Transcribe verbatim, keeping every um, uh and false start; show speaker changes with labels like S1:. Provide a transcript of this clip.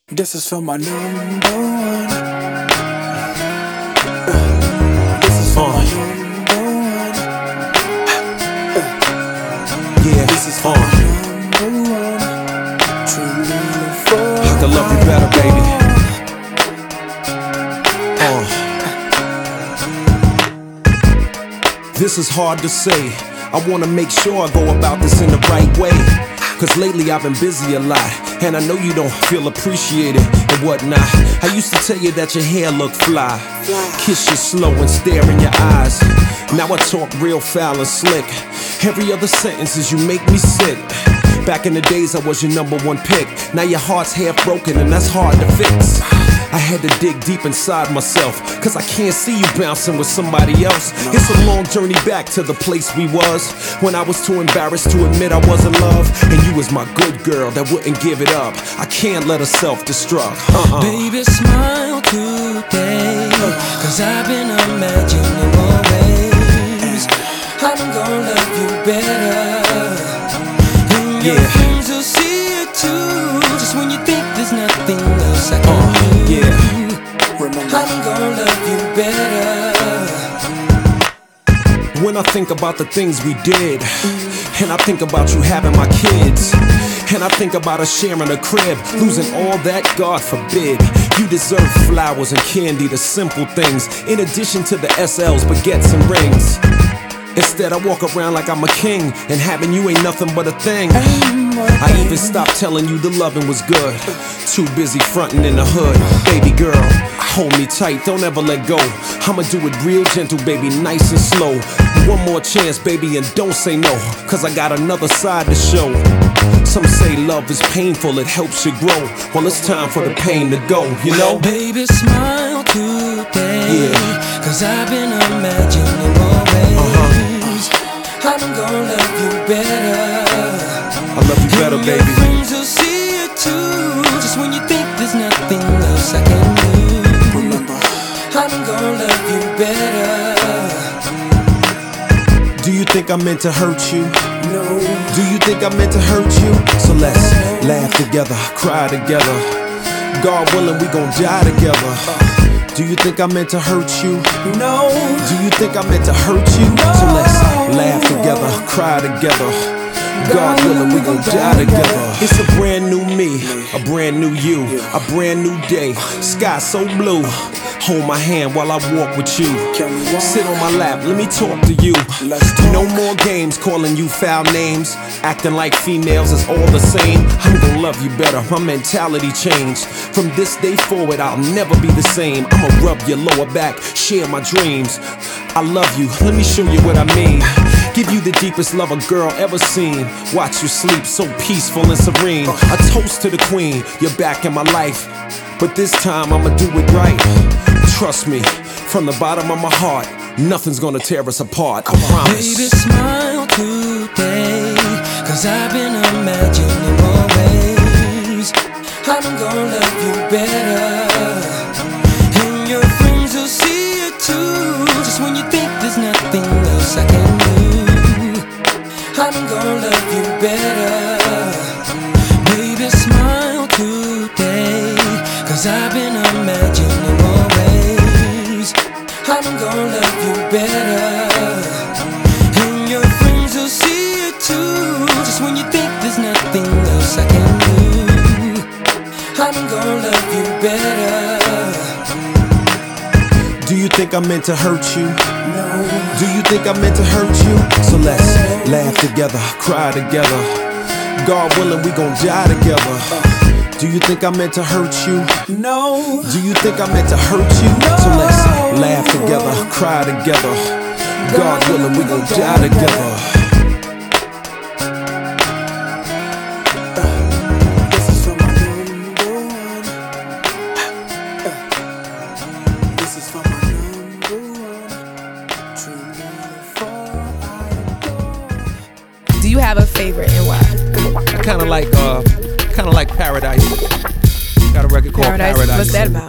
S1: This is for my number one. Uh, this is for uh. my number one. Uh, yeah, this is for uh. my number one. Truly for
S2: I could love you better, baby. Uh. This is hard to say. I wanna make sure I go about this in the right way. Cause lately I've been busy a lot, and I know you don't feel appreciated and whatnot. I used to tell you that your hair looked fly, kiss you slow and stare in your eyes. Now I talk real foul and slick. Every other sentence is you make me sick. Back in the days I was your number one pick. Now your heart's half broken and that's hard to fix. I had to dig deep inside myself, cause I can't see you bouncing with somebody else. It's a long journey back to the place we was, when I was too embarrassed to admit I was in love. And you was my good girl that wouldn't give it up. I can't let her self-destruct. uh-uh.
S3: Baby, smile today, cause I've been imagining more ways I'm gonna love you better. And your
S2: Yeah.
S3: friends will see it too, just when you think there's nothing else I can
S2: Uh,
S3: do.
S2: yeah.
S3: I'm gonna love you better.
S2: When I think about the things we did, and I think about you having my kids, and I think about us sharing a crib, losing all that, God forbid. You deserve flowers and candy, the simple things, in addition to the S Ls, baguettes and rings. Instead I walk around like I'm a king, and having you ain't nothing but a thing. I even stopped telling you the loving was good, too busy fronting in the hood. Baby girl, hold me tight, don't ever let go. I'ma do it real gentle, baby, nice and slow. One more chance, baby, and don't say no, cause I got another side to show. Some say love is painful, it helps you grow. Well, it's time for the pain to go, you know?
S3: Baby, smile today,
S2: Yeah.
S3: cause I've been imagining more ways uh-huh. I'm gonna love you better.
S2: I love you better, baby.
S3: Your friends will see it too, just when you think there's nothing else I can do.
S1: Remember,
S3: I'm gonna love you better.
S2: Do you think I meant to hurt you?
S1: no.
S2: Do you think I meant to hurt you? So let's laugh together, cry together. God willing, we gon' die together. Do you think I meant to hurt you?
S1: No.
S2: Do you think I meant to hurt you? So let's laugh together, cry together. God willing, we gon' die together. It's a brand new me, a brand new you, a brand new day. Sky so blue. Hold my hand while I walk with you. Sit on my lap, let me talk to you. No more games calling you foul names, acting like females is all the same. I'm gonna love you better, my mentality changed. From this day forward, I'll never be the same. I'ma rub your lower back, share my dreams. I love you, let me show you what I mean. Give you the deepest love a girl ever seen. Watch you sleep so peaceful and serene. A toast to the queen, you're back in my life. But this time I'ma do it right. Trust me, from the bottom of my heart, nothing's gonna tear us apart, I promise.
S3: Baby, smile today, cause I've been imagining more ways I'm gonna love you better. And your friends will see it too, just when you think there's nothing else I can do. I'm gonna love you better. Baby, smile today, cause I've been imagining more ways I'm gonna love you better. And your friends will see it too, just when you think there's nothing else I can do. I'm gonna love you better.
S2: Do you think I meant to hurt you?
S1: No.
S2: Do you think I meant to hurt you? So let's laugh together, cry together. God willing, we gon' die together. Do you think I meant to hurt you?
S1: No.
S2: Do you think I meant to hurt you? So let's laugh together, cry together. God willing, we gon' die together.
S1: This is for my number one. This is for my number one. Truly for I adore.
S4: Do you have a favorite and why?
S2: I kinda like, uh, kinda like Paradise. Got a record called
S4: Paradise?
S2: Paradise.
S4: What's that about?